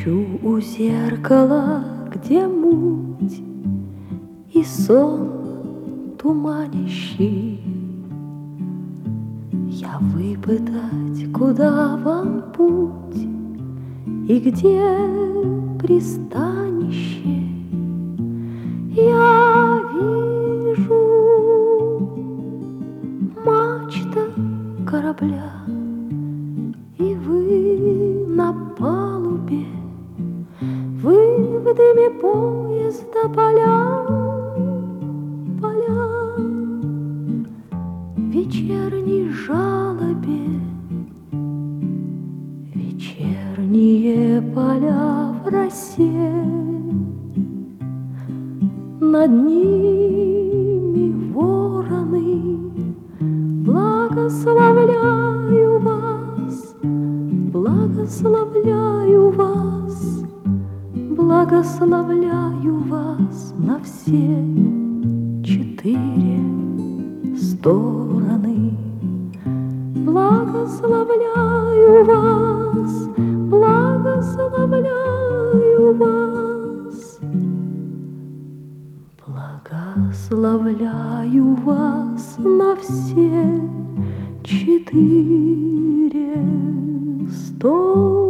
Стою у зеркала, где муть и сон туманящий. Я выпытать, куда вам путь и где пристанище. Я вижу мачта корабля, и вы на палубе, вы в дыме поезда поля, в вечерней жалобе, вечерние поля в росе. Над ними вороны, благословляю вас, благословляю вас, благословляю вас на все четыре стороны. Благословляю вас, благословляю вас, благословляю вас на все четыре стороны.